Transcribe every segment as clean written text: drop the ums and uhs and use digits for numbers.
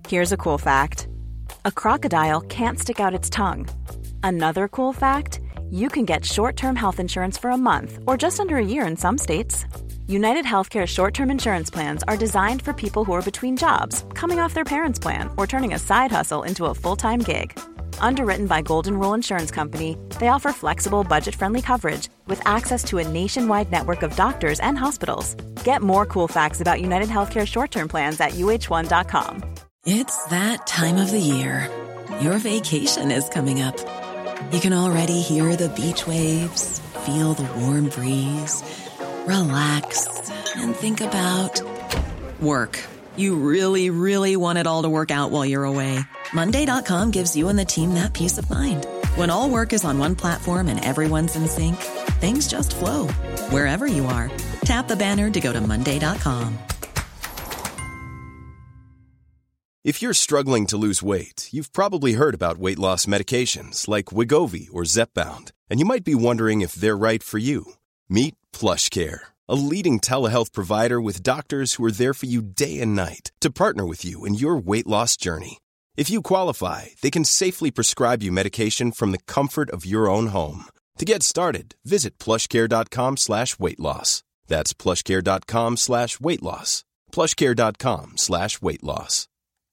Here's a cool fact. A crocodile can't stick out its tongue. Another cool fact, you can get short-term health insurance for a month or just under a year in some states. United Healthcare short-term insurance plans are designed for people who are between jobs, coming off their parents' plan, or turning a side hustle into a full-time gig. Underwritten by Golden Rule Insurance Company, they offer flexible, budget-friendly coverage with access to a nationwide network of doctors and hospitals. Get more cool facts about United Healthcare short-term plans at uh1.com. It's that time of the year. Your vacation is coming up. You can already hear the beach waves, feel the warm breeze, relax, and think about work. You really, really want it all to work out while you're away. Monday.com gives you and the team that peace of mind. When all work is on one platform and everyone's in sync, things just flow. Wherever you are, tap the banner to go to Monday.com. If you're struggling to lose weight, you've probably heard about weight loss medications like Wegovy or Zepbound, and you might be wondering if they're right for you. Meet PlushCare, a leading telehealth provider with doctors who are there for you day and night to partner with you in your weight loss journey. If you qualify, they can safely prescribe you medication from the comfort of your own home. To get started, visit plushcare.com/weightloss. That's plushcare.com/weightloss. plushcare.com/weightloss.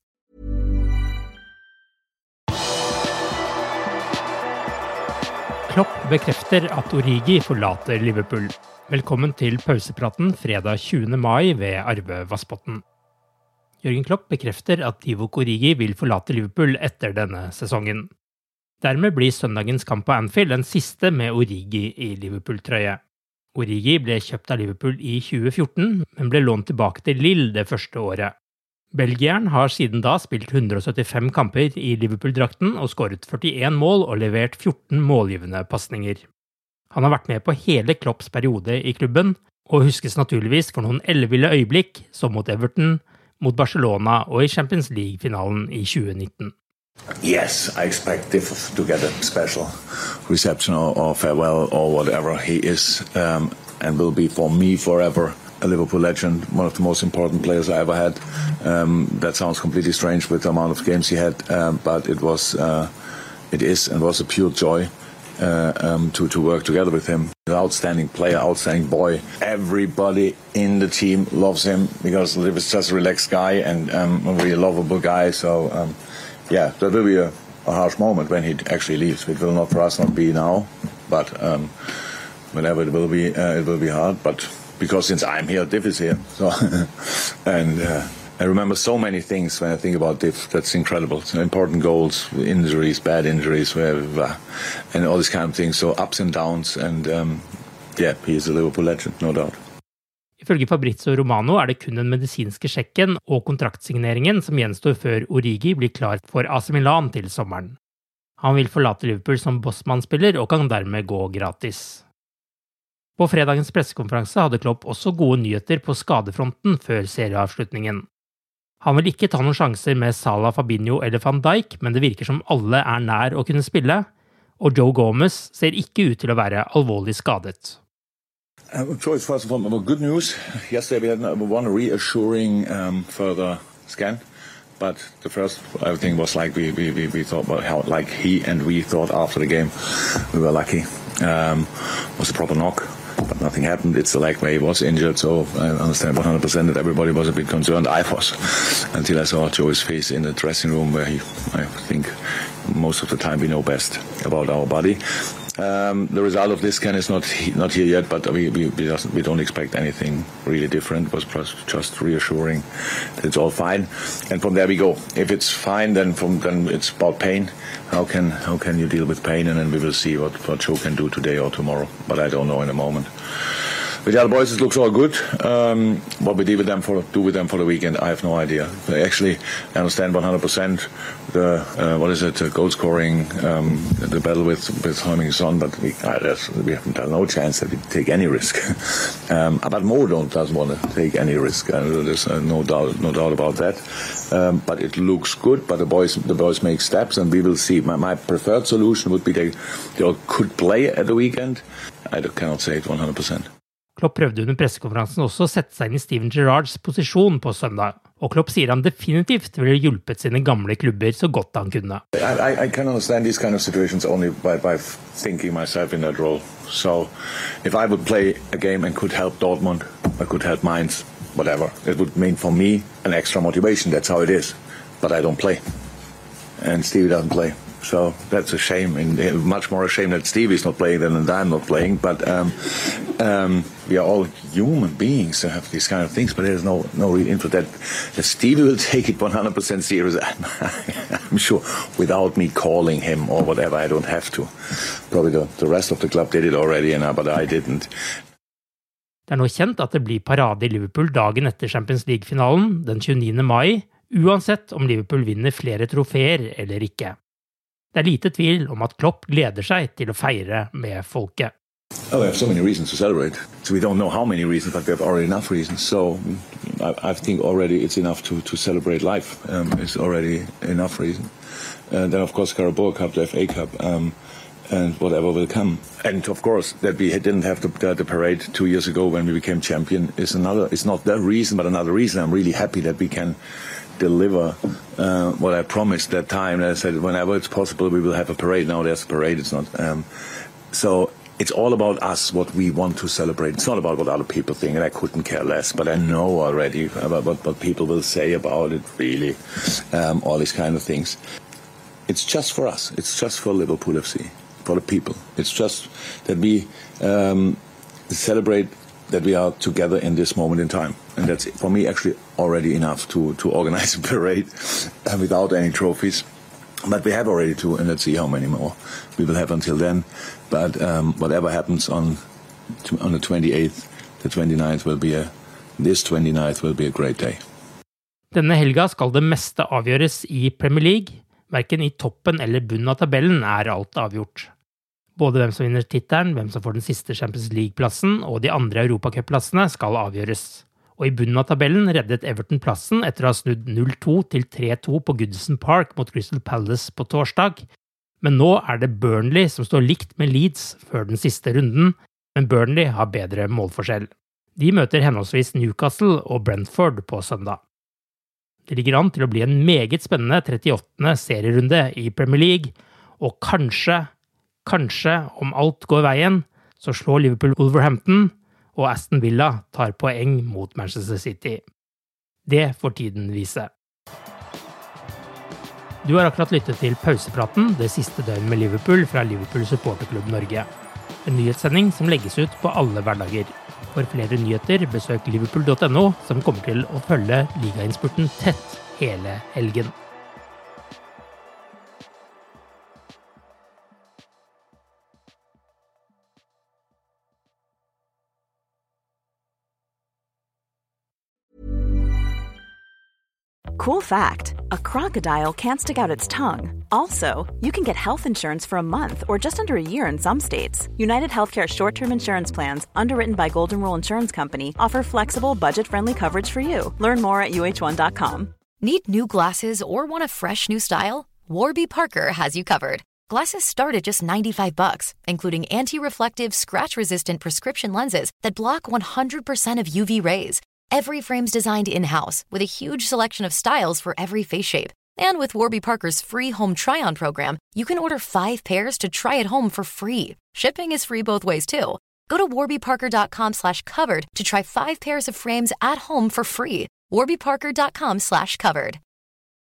Klopp bekrefter at Origi forlater Liverpool. Velkommen til pausepraten fredag 20. mai ved Arve Vassbotn. Jørgen Klopp bekrefter at Divock Origi vil forlate Liverpool etter denne sesongen. Dermed blir søndagens kamp på Anfield den siste med Origi i Liverpool-trøye. Origi ble kjøpt av Liverpool i 2014, men ble lånt tilbake til Lille det første året. Belgieren har siden da spilt 175 kamper i Liverpool-drakten og skåret 41 mål og levert 14 målgivende pasninger. Han har vært med på hele Klopps periode i klubben, og huskes naturligvis for noen elleville øyeblikk, som mot Everton, mot Barcelona og i Champions League-finalen i 2019. Yes, I expect Div to get a special reception or farewell or whatever. He is and will be for me forever a Liverpool legend, one of the most important players I ever had. That sounds completely strange with the amount of games he had, but it is and was a pure joy to work together with him. An outstanding player, outstanding boy. Everybody in the team loves him because Liv is just a relaxed guy and a really lovable guy. So that will be a harsh moment when he actually leaves. It will not for us not be now, but whenever it will be hard. But because since I'm here, Div is here. So and I remember so many things when I think about Div. That's incredible. So important goals, injuries, bad injuries, and all these kind of things. So ups and downs, and he is a Liverpool legend, no doubt. Ifølge Fabrizio Romano er det kun den medisinske sjekken og kontraktsigneringen som gjenstår før Origi blir klar for AC Milan til sommeren. Han vil forlate Liverpool som bossmannsspiller og kan dermed gå gratis. På fredagens pressekonferanse hadde Klopp også gode nyheter på skadefronten før serieavslutningen. Han vil ikke ta noen sjanser med Salah, Fabinho eller Van Dijk, men det virker som alle er nær å kunne spille, og Joe Gomez ser ikke ut til å være alvorlig skadet. First of all, good news. Yesterday we had one reassuring further scan, but the first I think was like we thought about how like he and we thought after the game we were lucky. Was a proper knock, but nothing happened. It's the leg where he was injured, so I understand 100% that everybody was a bit concerned. I was until I saw Joe's face in the dressing room, where I think most of the time we know best about our body. The result of this scan is not here yet, but we don't expect anything really different. It was just reassuring that it's all fine, and from there we go. If it's fine, then it's about pain. How can you deal with pain, and then we will see what Joe can do today or tomorrow. But I don't know in a moment. With the other boys, it looks all good. What we do with them for the weekend, I have no idea. Actually, I understand 100% the goal scoring, the battle with Heung-min Son, but we have no chance that we take any risk. But Mo doesn't want to take any risk. There's no doubt about that. But it looks good. But the boys make steps, and we will see. My preferred solution would be they all could play at the weekend. I cannot say it 100%. Klopp prøvde under pressekonferansen også å sette seg inn i Steven Gerrards posisjon på søndag, og Klopp sier han definitivt ville hjulpet sine gamle klubber så godt han kunne. I can understand these kind of situations only by thinking myself in that role. So if I would play a game and could help Dortmund, I could help Mainz, whatever, it would mean for me an extra motivation. That's how it is. But I don't play. And Stevie doesn't play. So that's a shame, and much more a shame that Stevie's not playing than I'm not playing. But we are all human beings to have these kind of things, but there's no real info that Stevie will take it 100% serious. I'm sure without me calling him or whatever, I don't have to. Probably the rest of the club did it already, but I didn't. Det nå kjent at det blir parade i Liverpool dagen etter Champions League-finalen den 29. mai, uansett om Liverpool vinner flere trofeer eller ikke. Det lite tvil om at Klopp gleder seg til å feire med folket. Oh, we have so many reasons to celebrate. So we don't know how many reasons, but we have already enough reasons. So I think already it's enough to celebrate life. It's already enough reason. Then of course Carabao Cup, the FA Cup, and whatever will come. And of course that we didn't have the parade 2 years ago when we became champion is another. It's not the reason, but another reason. I'm really happy that we can deliver what I promised that time. I said whenever it's possible we will have a parade. Now there's a parade. It's not. So it's all about us, what we want to celebrate. It's not about what other people think, and I couldn't care less. But I know already about what people will say about it. Really, all these kind of things. It's just for us. It's just for Liverpool FC, for the people. It's just that we celebrate that we are together in this moment in time. And that's, for me, actually already enough to organize a parade without any trophies. But we have already two, and let's see how many more we will have until then. But whatever happens on the 28th, the 29th will be this 29th will be a great day. Denne helga skal det meste avgjøres i Premier League. Hverken i toppen eller bunnen av tabellen alt avgjort. Både hvem som vinner tittelen, hvem som får den siste Champions League-plassen og de andre Europacup-plassene skal avgjøres. Og i bunnen av tabellen reddet Everton plassen etter å ha snudd 0-2 til 3-2 på Goodison Park mot Crystal Palace på torsdag. Men nå det Burnley som står likt med Leeds før den siste runden, men Burnley har bedre målforskjell. De møter henholdsvis Newcastle og Brentford på søndag. Det ligger an til å bli en meget spennende 38. serierunde i Premier League, og kanskje, om alt går veien, så slår Liverpool Wolverhampton, og Aston Villa tar poeng mot Manchester City. Det får tiden vise. Du har akkurat lyttet til pausepraten det siste døgn med Liverpool fra Liverpool Supporterklubb Norge. En nyhetssending som legges ut på alle hverdager. For flere nyheter besøk liverpool.no, som kommer til å følge ligainnspurten tett hele helgen. Cool fact, a crocodile can't stick out its tongue. Also, you can get health insurance for a month or just under a year in some states. United Healthcare short-term insurance plans, underwritten by Golden Rule Insurance Company, offer flexible, budget-friendly coverage for you. Learn more at uh1.com. Need new glasses or want a fresh new style? Warby Parker has you covered. Glasses start at just $95, including anti-reflective, scratch-resistant prescription lenses that block 100% of UV rays. Every frame's designed in-house with a huge selection of styles for every face shape. And with Warby Parker's free home try-on program, you can order 5 pairs to try at home for free. Shipping is free both ways, too. Go to warbyparker.com/covered to try 5 pairs of frames at home for free. warbyparker.com/covered.